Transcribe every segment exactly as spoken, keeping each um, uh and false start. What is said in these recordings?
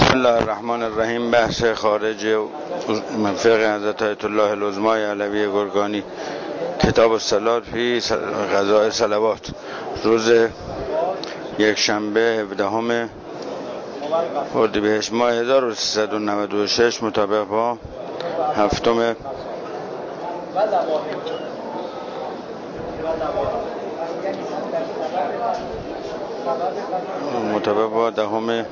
بسم الله الرحمن الرحیم. بحث خارج فقه حضرت آیت الله العظمی علوی گرگانی، کتاب الصلاة فی قضاء صلوات، روز یک شنبه هفدهم اردیبهشت ماه هزار و سیصد و نود و شش مطابق با هفتم مطابق با دهم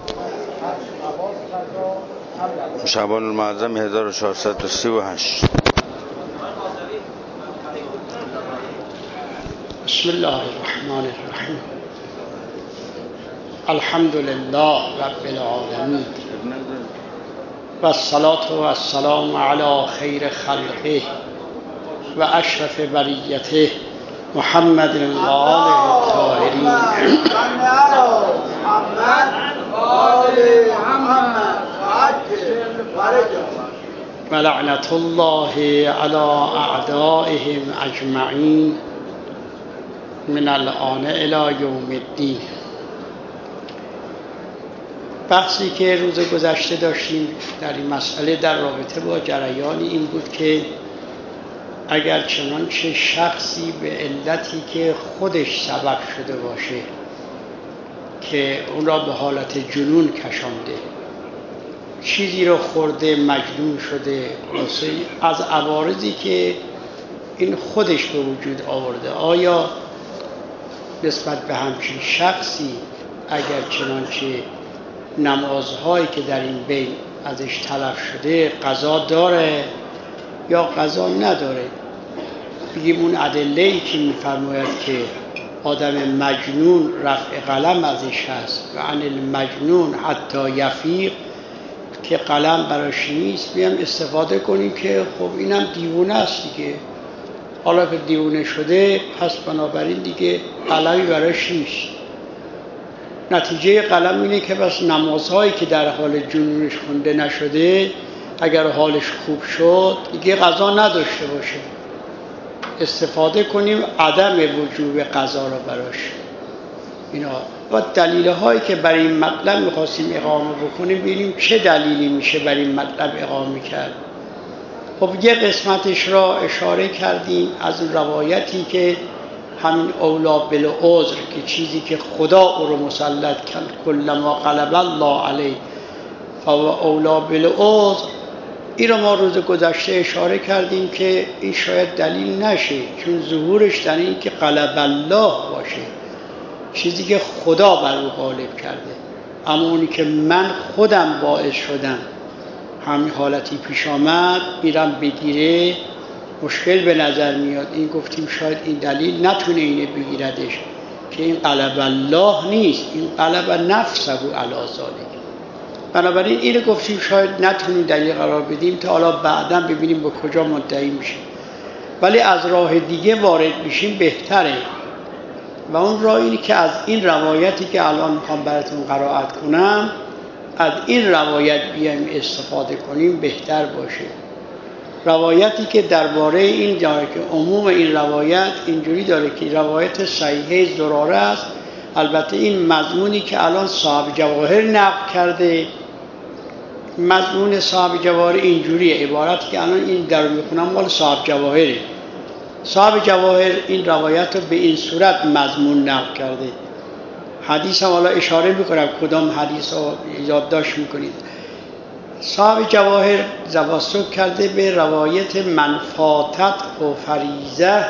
شعبان المعظم هزار و چهارصد و سی و هشت. بسم الله الرحمن الرحیم. الحمد لله رب العالمین و الصلاة و السلام علی خیر خلقه و اشرف بریته محمد و آله الطاهرین. و لعنت الله علی اعدائهم اجمعین من الآن الی یوم الدین. بحثی که روز گذشته داشتیم در این مسئله در رابطه با جریان این بود که اگر چنانچه شخصی به علتی که خودش سبب شده باشه که اون را به حالت جنون کشانده، چیزی رو خورده، مجنون شده، از عوارضی که این خودش به وجود آورده، آیا نسبت به همچین شخصی اگر چنانچه نمازهایی که در این بین ازش طلب شده قضا داره یا قضا نداره؟ بگیم اون ادله‌ای که می‌فرماید که آدم مجنون رفع قلم ازش هست و عن المجنون حتی یفیق، که قلم براش نیست، بیام استفاده کنیم که خب اینم دیوونه است دیگه، حالا که دیوونه شده پس بنابراین دیگه قلمی براش نیست. نتیجه قلم اینه که بس نمازهایی که در حال جنونش خونده نشده اگر حالش خوب شد دیگه قضا نداشته باشه، استفاده کنیم عدم وجوب قضا را براش. اینا و دلیل هایی که برای این مطلب میخواستیم اقامه بکنیم، ببینیم چه دلیلی میشه برای این مطلب اقامه کرد. خب یه قسمتش را اشاره کردیم از روایتی که همین اولا بالعذر، که چیزی که خدا او رو مسلط کرد، کلما غلب الله علیه فهو اولا بالعذر، این رو ما روز گذشته اشاره کردیم که این شاید دلیل نشه، چون ظهورش در این که غلب الله باشه، چیزی که خدا بر او غالب کرده. اما اونی که من خودم باعث شدم همین حالتی پیش آمد میرم بگیره، مشکل به نظر میاد. این گفتیم شاید این دلیل نتونه اینه بگیردش که این غلب الله نیست، این غلب نفسه علی ذالک. بنابراین اینو گفتیم شاید نتونیم دلیل قرار بدیم تا حالا بعداً ببینیم به کجا منتهی میشه، ولی از راه دیگه وارد میشیم بهتره. و اون راه اینه که از این روایتی که الان میخوام براتون قرائت کنم، از این روایت بیایم استفاده کنیم بهتر باشه. روایتی که درباره این داره که عموم این روایت اینجوری داره که روایت صحیحه زراره است. البته این مضمونی که الان صاحب جواهر نقل کرده، مضمون صاحب جواهر اینجوریه، عبارتی که الان این در میخونم مال صاحب جواهره. صاحب جواهر این روایت رو به این صورت مضمون نقل کرده. حدیث هم حالا اشاره میکنم کدام حدیث رو یادداشت میکنید. صاحب جواهر توسط کرده به روایت من فاتت و فریضه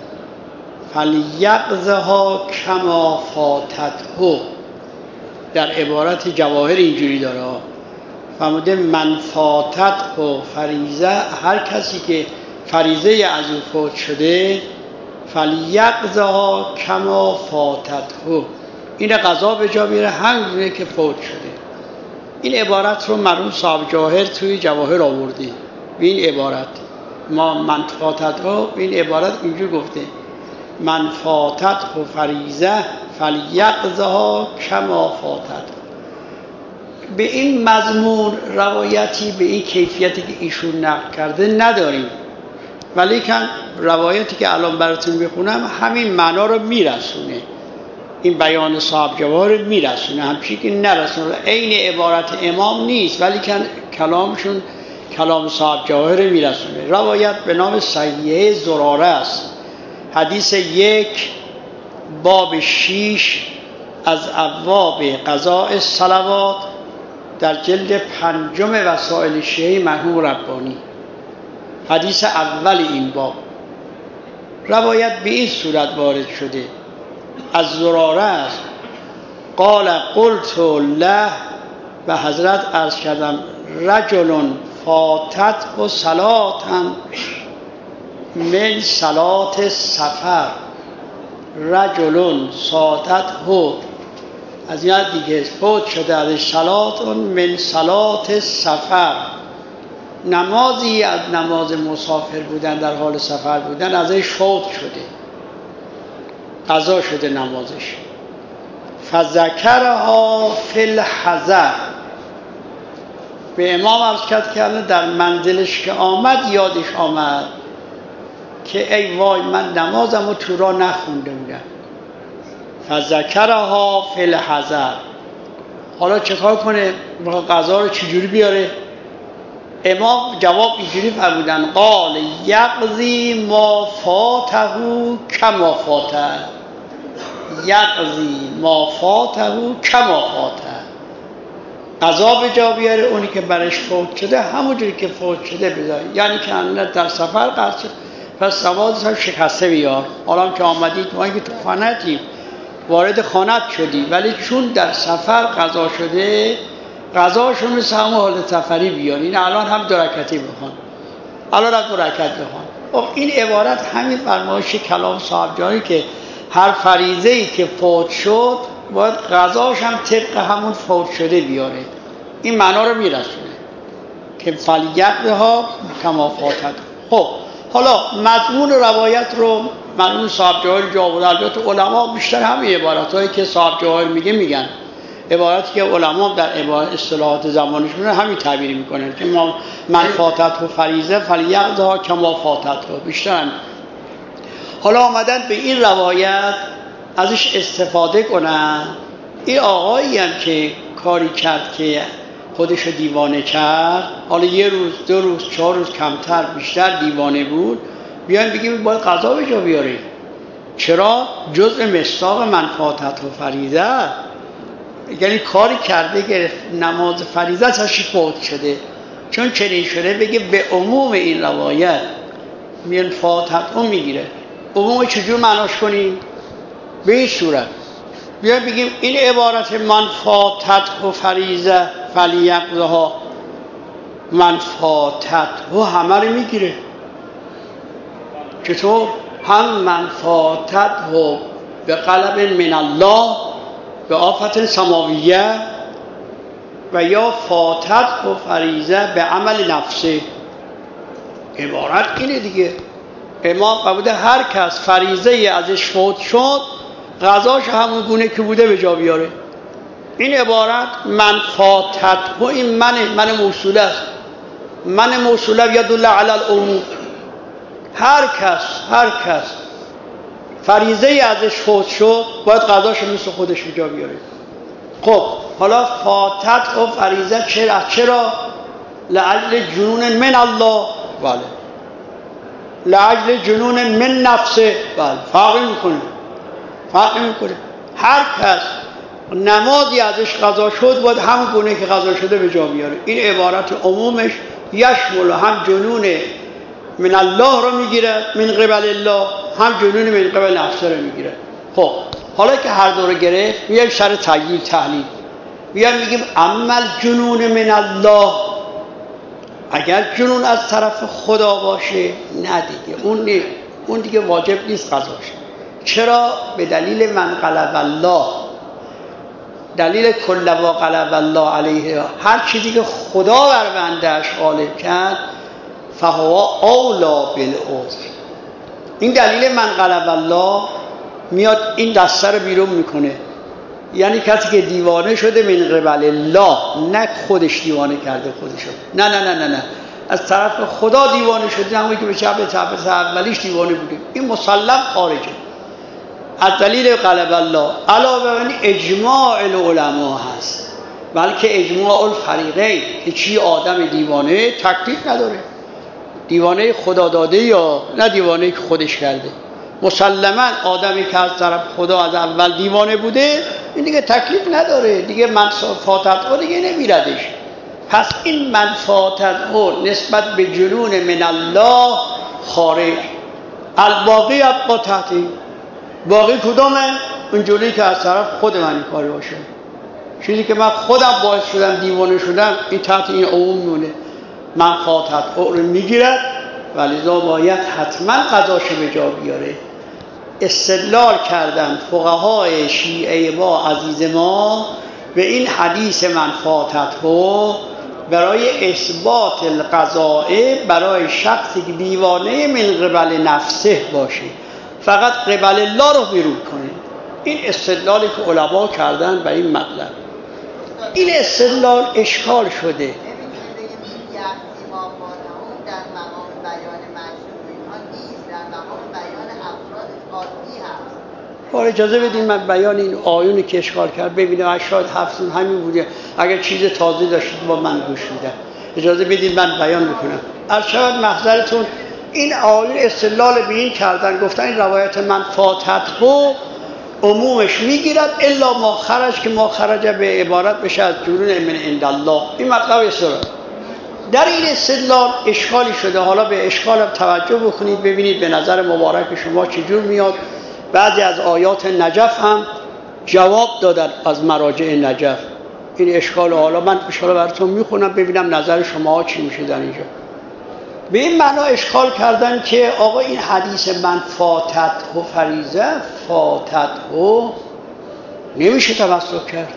فلیقضها کما فاتته. در عبارت جواهر اینجوری داره، فرموده من فاتت و فریضه، هر کسی که فریضه از او فوت شده فلیقضها کما فاتته، این قضا به جا بیاره همونه که فوت شده. این عبارت رو مرحوم صاحب جواهر توی جواهر آورده. این عبارت ما من فاتت رو، این عبارت اینجور گفته من فاتت و فریضه فلیقضها کما فاتت. به این مضمون روایتی به این کیفیتی که ایشون نقل کرده نداریم، ولی که روایتی که الان براتون میخونم همین معنا رو میرسونه. این بیان صاحب جواهر میرسونه، همچی که نرسونه عین عبارت امام نیست ولی کلامشون کلام صاحب جواهر میرسونه. روایت به نام صحیحه زراره است، حدیث یک باب شیش از ابواب قضاء الصلوات در جلد پنجم وسائل شیعه مرحوم ربانی، حدیث اول این باب. روایت به این صورت وارد شده از زراره است، قال قلت له، و حضرت عرض کردم رجل فاتت و صلاة من صلاة سفر، رجل ساتت هو، از این دیگه فوت شده از صلاة من صلاة سفر، نمازی از نماز مسافر بودن در حال سفر بودن ازش فوت شده، قضا شده نمازش. فذکرها فی الحضر، به امام عرض کرد که در منزلش که آمد یادش آمد که ای وای من نمازم رو تو را نخونده بودم. فذکرها فی الحضر، حالا چه کار کنه؟ قضا رو چجوری بیاره؟ امام جواب اینجوری فرمودن قال یقضی ما فاته کما فاته، یقضی ما فاته کما فاته، قضا به جا بیاره اونی که برش فوت شده همونجوری که فوت شده بذاره. یعنی که در سفر قضا پس نمازش هم شکسته بیار. حالا که آمدید ما که تو خانتیم وارد خانت شدی، ولی چون در سفر قضا شده قضاشون مثل همون حالت سفری بیان. این الان هم دو رکعتی بخوان، الان هم دو رکعت بخوان. خب این عبارت همین فرمایش کلام صاحب جایی که هر فریضه‌ای که فوت شد باید قضاش هم طبق همون فوت شده بیاره. این معنا رو میرسونه که فلیقضها کما فاتت. خب حالا مضمون روایت رو مرحوم صاحب جواهر جا آورده. البته علما بیشتر همین عبارتایی که صاحب جواهر میگه میگن، عبارتی که علما در عبارت اصطلاحات زمانش میگن همین تعبیر میکنن که ما من فاتت و فریضه فلیقضها کما فاتت و بیشتر هم. حالا آمدن به این روایت ازش استفاده کنن. این آقایی هم که کاری کرد که خودش دیوانه کرد، حالا یه روز دو روز چهار روز کمتر بیشتر دیوانه بود، بیان بگیم باید قضا به جا بیاره. چرا؟ جزء مصداق من فاتت و فریضه، یعنی کاری کرده که نماز فریضه ازش فوت شده. چون چنین شده بگه به عموم این روایت میان فاتت اون میگیره. عموم چجور معناش کنیم؟ به این صورت بیان بگیم این عبارت من فاتت و فریضه فلیقضها من فاتت و همه رو میگیره. چطور؟ هم من فاتت و به قلب من الله به آفت سماویه و یا فاتت و فریضه به عمل نفسه. عبارت اینه دیگه. امام قبوده هر کس فریضه ازش فوت شد قضاش همون گونه که بوده به جا بیاره. این عبارت من فاتت و این من من موصوله است. من موصوله یدل علی العموم. هر کس هر کس فریضه ازش فوت شد باید قضاش مثل خودش به جا بیاره. خب حالا فاتت و فریضه چرا؟ چرا؟ لعجل جنون من الله، بله، لعجل جنون من نفسه، بله، فرق میکنه فرق میکنه. هر کس نمازی ازش قضا شد باید همون گونه که قضا شده به جا بیاره. این عبارت عمومش یشمل هم جنون من الله رو میگیره من قبل الله، هم جنون من قبل نفسه رو میگیره. خب حالا که هر دو رو گرفت میایم سر تحلیل تحلیل میایم میگیم عمل جنون من الله، اگر جنون از طرف خدا باشه نه دیگه اون نه. اون دیگه واجب نیست قضاش. چرا؟ به دلیل من قلب الله، دلیل کل و قلب الله علیه، هر چیزی که خدا بر بنده‌اش غالب کرد فهو اولا بالعذر. این دلیل من قلب الله میاد این دسته رو بیرون میکنه. یعنی کسی که دیوانه شده من قبل الله، نه خودش دیوانه کرده خودشو، نه نه نه نه نه از طرف خدا دیوانه شده، همونی که به شب طرف اولیش دیوانه بوده، این مسلم خارجه. از دلیل غلب الله علاوه بر این اجماع العلماء هست، بلکه اجماع الفریقین که چی آدم دیوانه تکلیف نداره، دیوانه خدا داده یا نه دیوانه که خودش کرده. مسلما آدمی که از طرف خدا از اول دیوانه بوده این دیگه تکلیف نداره، دیگه منفعت دیگه نمیردش. پس این منفعت نسبت به جنون من الله خارج. الباقی ابقا تحتی، باقی کدومه؟ اون جلویی که از طرف خود من این کاری باشه، چیزی که من خودم باعث شدم دیوانه شدم این تحت این عموم میونه. منفعت رو میگیرد ولذا باید حتما قضاشو به جا بیاره. استدلال کردن فقهای شیعه ما عزیز ما به این حدیث منفعت رو برای اثبات القضاء برای شخصی که دیوانه من قبل نفسه باشه، فقط قبل الله رو بیرون کنه. این استدلالی که علما کردن برای این مطلب. این استدلال اشکال شده. حالا اجازه بدین من بیان این آیونی که اشکال کرد ببینم، اگه شاید حفظون همین بوده، اگر چیز تازه داشتید با من گوش میدم. اجازه بدین من بیان بکنم. از شاید محضرتون این آیون استدلال به این کردن، گفتن این روایت منفعت رو عمومش میگیرد الا ما خرج که ما خرج به عبارت بشه از جنون من عند الله. این مطلب استدلال. در این استدلال اشکالی شده. حالا به اشکالم توجه بکنید ببینید به نظر مبارک شما چجور میاد. بعضی از آیات نجف هم جواب دادن از مراجع نجف. این اشکال حالا من اشکال براتون میخونم ببینم نظر شما چی میشه در اینجا. به این معنا اشکال کردن که آقا این حدیث من فاتت و فریضه فاتت و نمیشه تمسک کرد.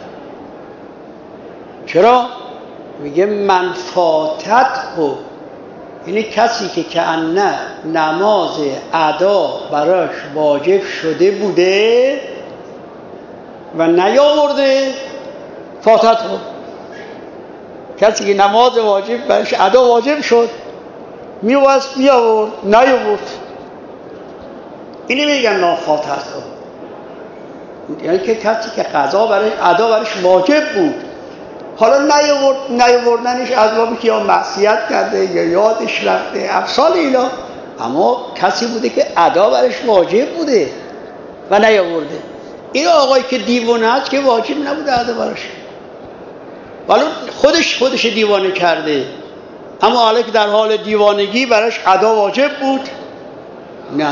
چرا؟ میگه من فاتت و یعنی کسی که کأنه نماز ادا براش واجب شده بوده و نیاورده فاتت و، کسی که نماز واجب براش ادا واجب شد میوست بیاورد نیاورد، اینی میگن نافاتت و. یعنی که کسی که قضا براش ادا براش واجب بود حالا نیاورد، نیاوردنش از بابی که یا معصیت کرده یا یادش رفته امثال اینا، اما کسی بوده که ادا برش واجب بوده و نیاورده. این آقایی که دیوانه است که واجب نبوده ادا برش، ولی خودش خودش دیوانه کرده، اما حالا که در حال دیوانگی برش ادا واجب بود، نه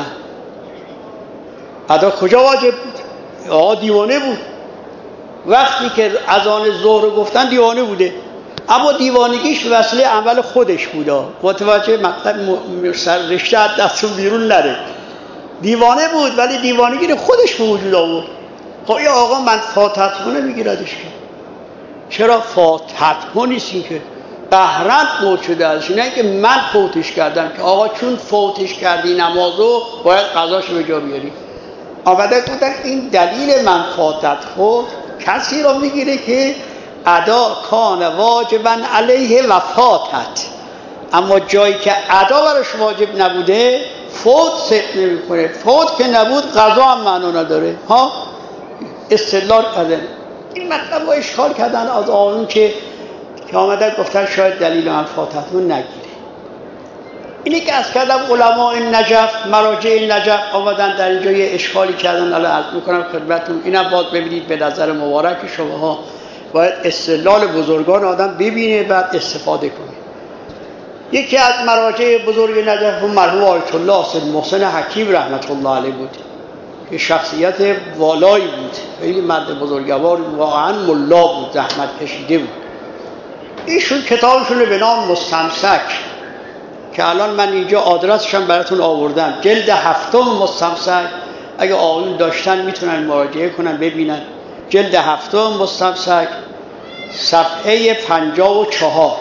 ادا کجا واجب بود؟ آقا دیوانه بود. وقتی که اذان ظهر گفتن دیوانه بوده، اما دیوانگیش وسیله عمل خودش بوده. متوجه مطلب سر رشته از دستون بیرون نره. دیوانه بود ولی دیوانگی رو خودش به وجود آورد. خب این آقا من فاتت رو نمیگیردش که. چرا فاتت رو نیستی که قهرت موت شده ازش، نه که من فوتش کردم، که آقا چون فوتش کردی نمازو باید قضاشو به جا بیاری. آمده گفتن این دلیل من فاتت خود کسی رو میگیره که ادا کان واجبا علیه و فاتت، اما جایی که ادا برش واجب نبوده فوت ست نمی کنه. فوت که نبود قضا هم معنا نداره. ها استدلال کردن این مطلب رو اشکال کردن از آنون که که آمده گفتن شاید دلیل من فاتت رو نگیره. اینی که از کردم علماء نجف مراجع نجف آمدن در اینجا یه اشکالی کردن. الان عرض میکنم خدمتتون. اینم باید ببینید به نظر مبارک شماها باید استدلال بزرگان آدم ببینه بعد استفاده کنه. یکی از مراجع بزرگ نجف مرحوم آیت الله سید محسن حکیم رحمت الله علیه بود که شخصیت والایی بود، خیلی مرد بزرگوار، واقعا ملا بود، زحمت کشیده بود. ایشون کتابشون به نام مستمسک که الان من اینجا آدرسش هم براتون آوردم، جلد هفتم مستمسک، اگه آقایون داشتن میتونن مراجعه کنن ببینن. جلد هفتم مستمسک صفحه پنجاه و چهار.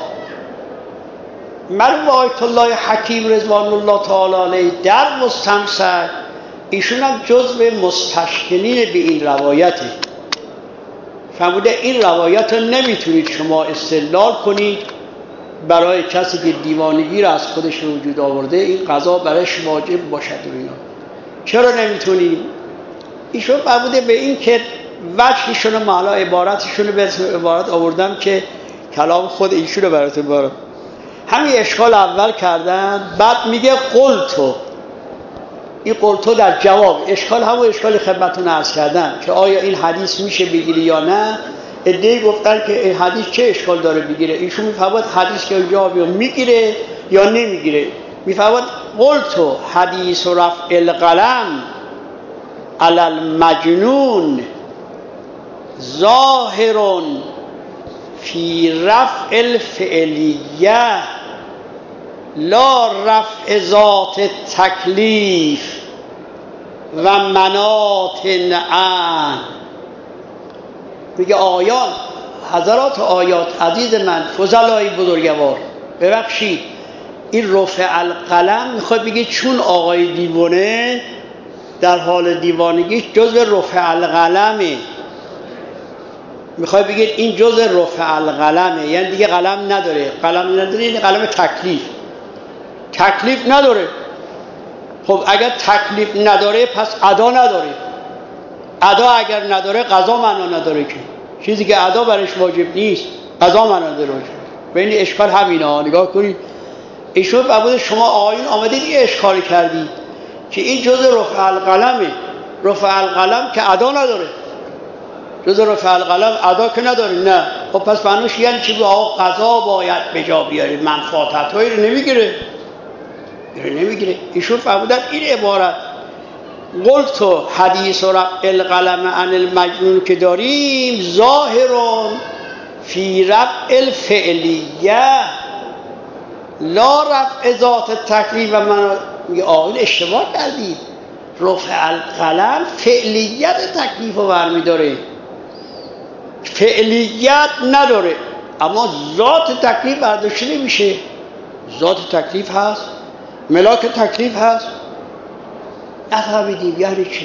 مرحوم آیت الله حکیم رضوان الله تعالی علیه در مستمسک ایشون هم جزو مستشکلین به این روایته. فرموده این روایت رو نمیتونید شما استدلال کنید برای کسی که دیوانگی را از خودش به وجود آورده این قضا برایش واجب باشد و اینا. چرا نمیتونید؟ ایشون فرموده به این که وجهشون و معنا عبارتشون رو به عبارت آوردم که کلام خود ایشون رو براتون بارم. همین اشکال اول کردن، بعد میگه قلتو. این قلتو در جواب اشکال، همون اشکالی خدمتتون عرض کردم که آیا این حدیث میشه بگیری یا نه. عده‌ای گفتن که این حدیث چه اشکال داره بگیره. ایشون میفرماد حدیث که اونجا میگیره یا نمیگیره. میفرماد قلتو حدیث رفع القلم علی المجنون ظاهر فی رفع الفعلیه لا رفع ذات تکلیف و مناط عن. میگه آیات، حضرات آیات عزیز من، فضلای بزرگوار، ببخشید این رفع القلم میخواد بگه چون آقای دیوانه در حال دیوانگیش جزء رفع القلمه، میخواد بگه این جزء رفع القلمه، یعنی دیگه قلم نداره. قلم نداره یعنی قلم تکلیف، تکلیف نداره. خب اگر تکلیف نداره پس ادا نداره. ادا اگر نداره قضا معنا نداره که چیزی که ادا برش واجب نیست قضا معنا نداره. به این اشکال همینه ها، نگاه کنید. ایشون فرمود شما آیین آمدید این اشکال کردید که این جزء رفع القلمه. رفع القلم که ادا نداره. جزء رفع القلم ادا که نداره. نه خب پس معنیش یعنی چی؟ آقا قضا باید به جا بیاره، منفعت هایی رو نمیگیره نمیگیره. ایشون فرمودن این عبارت قلتو حدیث رفع القلم عن المجنون که داریم ظاهرون فی رفع الفعلیه لا رفع ذات تکلیف. و من میگه آقایون اشتباه کردید، رفع القلم فعلیت تکلیف رو برمی داره، فعلیت نداره، اما ذات تکلیف برداشته نمیشه. ذات تکلیف هست، ملاک تکلیف هست. نفهمیدیم یعنی چی؟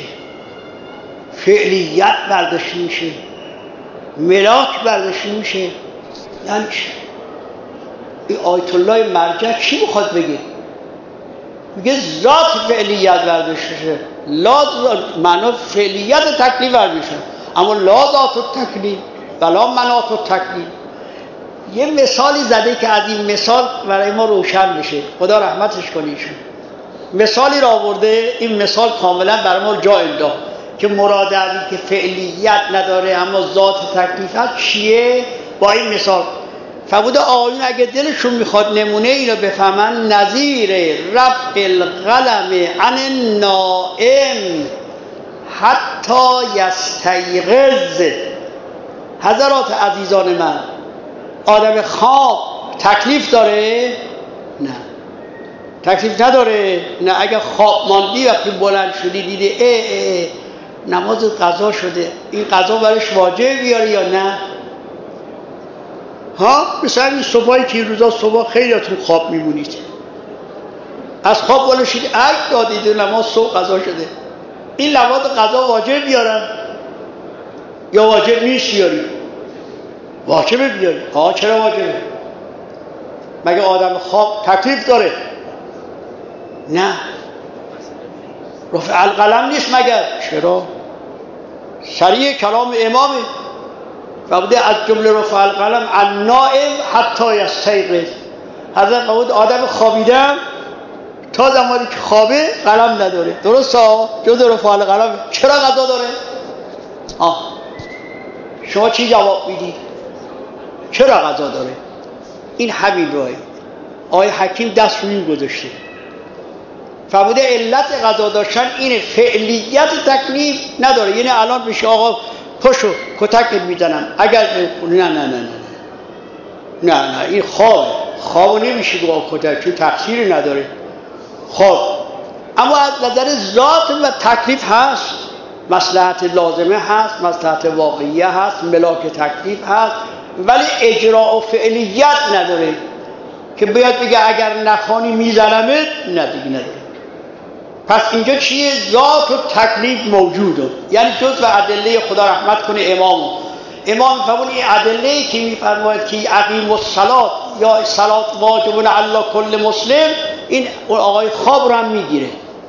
فعلیت برداشته میشه، ملاک برداشته میشه، یعنی چی؟ این آیت الله مرجع چی میخواد بگه؟ میگه ذات فعلیت برداشته شه، لا معنا فعلیت تکلیف برداشته، اما لا ذات التکلیف ولا مناط التکلیف. یه مثالی زده که از این مثال برای ما روشن بشه، خدا رحمتش کنه. ایشون مثالی را آورده، این مثال کاملا برای ما جا انداخت که مراد از این که فعلیت نداره اما ذات تکلیف هست چیه. با این مثال فرموده آقایون اگه دلشون میخواد نمونه اینو بفهمن، نظیر رفع القلم عن النائم حتی یستیقظ. حضرات عزیزان من، آدم خواب تکلیف داره؟ نه تکلیف نداره. نه اگه خواب ماندی وقتی بلند شدی دیدی ای ای ای نماز قضا شده، این قضا برش واجب بیاره یا نه؟ ها مثلا این صبحایی که این روزا صبح خیلیاتون خواب میمونید، از خواب بلند شدید اگه دادید نماز صبح قضا شده، این لوازم قضا واجب بیارن یا واجب نیست بیاری؟ واجبه بیاری. ها چرا واجبه؟ مگه آدم خواب تکلیف داره؟ نه. رفع القلم نیست مگر؟ چرا؟ سریع کلام امامه و بوده از جمله رفع القلم عن نائم حتی یستیقظ. حضرت فرمود آدم خوابیدم تا زمانی که خوابه قلم نداره. درسته؟ جز رفع القلم. چرا قضا داره؟ آه شما چی جواب میدید؟ چرا قضا داره؟ این همین روی آیه حکیم دست روی گذاشته. فرموده علت قضا داشتن اینه، فعلیت تکلیف نداره. یعنی الان بشه آقا پشو کتک میزنم اگر نه نه نه نه نه نه این خواب خواب نمیشه با کتک چون تقصیری نداره خواب. اما از نظر ذات و تکلیف هست، مصلحت لازمه هست، مصلحت واقعیه هست، ملاک تکلیف هست، ولی اجراء و فعلیت نداره که بیاد بگه اگر نخوانی میزنمت. نه دیگه نداره. پس اینجا چیه؟ ذات و تکلیف موجوده، یعنی جز و ادله خدا رحمت کنه امام امام فرمون این ادله که میفرماید که اقیم الصلات یا صلات واجب علی کل مسلم، این آقای خواب رو هم میگیره.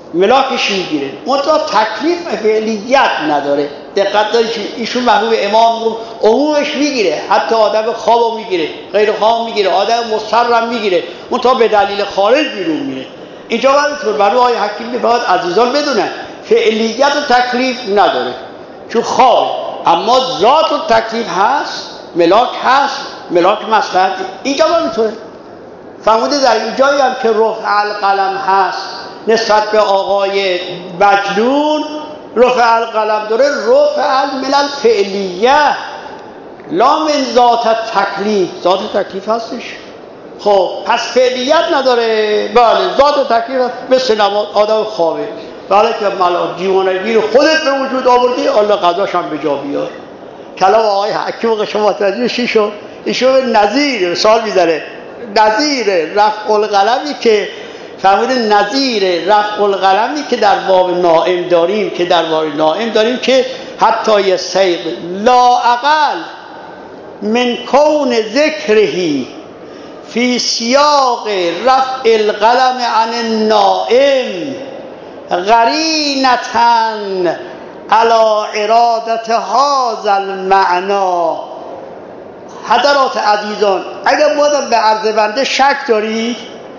ملاکش میگیره، منتها تکلیف فعلیت نداره. دقت دارید که ایشون محبوب امام رو عمومش میگیره، حتی آدم خوابو میگیره، غیر خواب میگیره، آدم مضطرم میگیره، منتها به دلیل خارج بیرون میره. اینجا براتون برای آقای حکیم باید عزیزان بدونن فعلیت و تکلیف نداره چون خوابه، اما ذات و تکلیف هست، ملاک هست، ملاک مصلحت. اینجا براتون فرموده در اینجایی هم که رفع القلم هست نسبت به آقای مجنون، رفع القلم داره، رفع من الفعلیه لا من ذات تکلیف. ذات تکلیف هستش، خب پس فعلیت نداره. بله ذات تکلیف هست، مثل نماز آدم خوابه، بله که ملا دیوانگی رو خودت به وجود آوردی، الله قضاش هم به جا بیار. کلام آقای حکیم شما متوجه چی شد؟ ایشون نظیر مثال میزنه، نظیر رفع القلمی که فرموده، نظیر رفع القلمی که در باب نائم داریم که در باب نائم داریم که حتی یه سیغ لا اقل من کون ذکرهی فی سیاق رفع القلم عن النائم قرینتن علی ارادت هذا المعنی. حضرات عزیزان اگر بازم به عرض بنده شک دارید،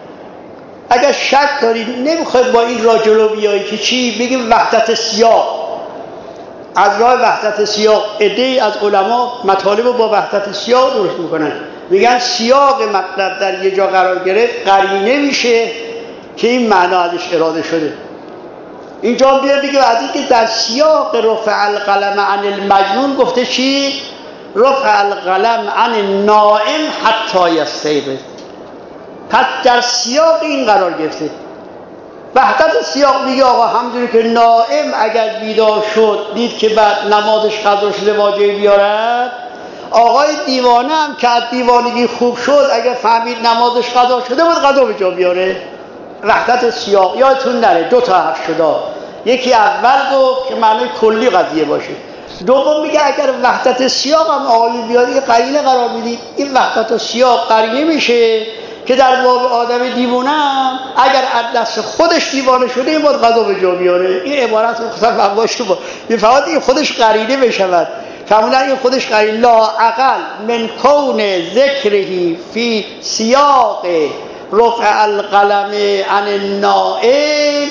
اگر شک دارید نمیخواید با این را جلو بیایی که چی بگیم وحدت سیاق، از راه وحدت سیاق عده‌ای از علما مطالب رو با وحدت سیاق درست میکنن، میگن سیاق مطلب در یه جا قرار گرفت قرینه میشه که این معنا ازش اراده شده. اینجا بیاد بگیم از این که در سیاق رفع القلم عن المجنون گفته چی؟ رفع القلم عن النائم حتی یستیقظ. پس در سیاق این قرار گرفته. وحدت سیاق میگه آقا همونجوری که نائم اگر بیدار شد دید که بعد نمازش قضا شده واجب بیارد، آقای دیوانه هم که از دیوانگی خوب شد اگر فهمید نمازش قضا شده بود قضا به جا بیاره. وحدت سیاق یادتون نره دو تا حرف شده، یکی اول گفت که معنی کلی قضیه باشه، دوم میگه اگر وحدت سیاق هم آقای بیاری قرینه قرار میدید، این وحدت سیاق قرینه میشه که در باب آدم دیوانه هم اگر از دست خودش دیوانه شده این باید قضا به جا بیاره. این عبارت رو خودم فهماش تو با میفهمد این خودش قرینه بشود، فهموندن این خودش قرینه. لا اقل من کون ذکرهی فی سیاق رفع القلم عن النائم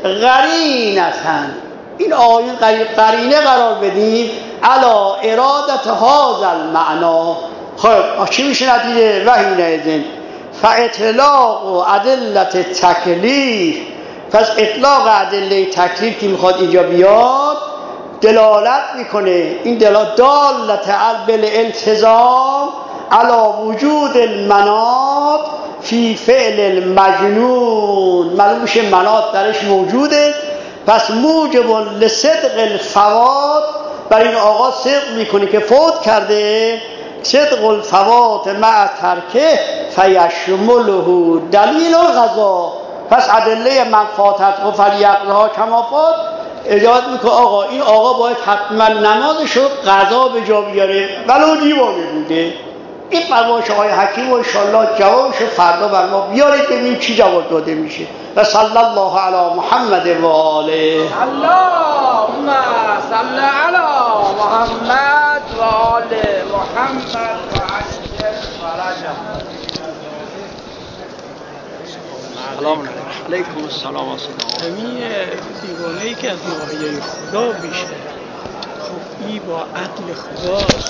قرینتن، این آیون قرینه قرار بدیم علا ارادت هذا المعنی. خب چی میشه نتیجه؟ و حینئذ فاطلاق و ادلت تکلیف، پس اطلاق ادله تکلیف که میخواد اینجا بیاد دلالت میکنه، این دلالت دالت بالالتزام علا وجود المناط فی فعل المجنون. معلوم میشه مناط درش موجوده، پس موجب لصدق الفوات، برای این آقا صدق میکنه که فوت کرده، صدق الفوات مع ترکه فیشمله دلیل القضا. پس ادله من فاتت و فلیقضها کما فات اجازه میکنه آقا این آقا باید حتما نمازشو قضا به جا بیاره ولو دیوانه بوده. این فرمایش آقای حکیم و انشاءالله جوابشو فردا بر ما بیارید ببینیم چی جواب داده میشه. و صلی الله علی محمد و آله. اللهم صل علی محمد و آل محمد و عجل فرجهم. سلام علیکم. السلام و سلام. همین دیوانه‌ای که از ماهیه خدا میشه، خب این با عدل خداست.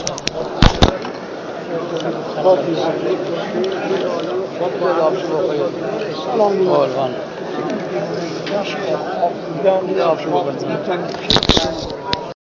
سلام علیکم.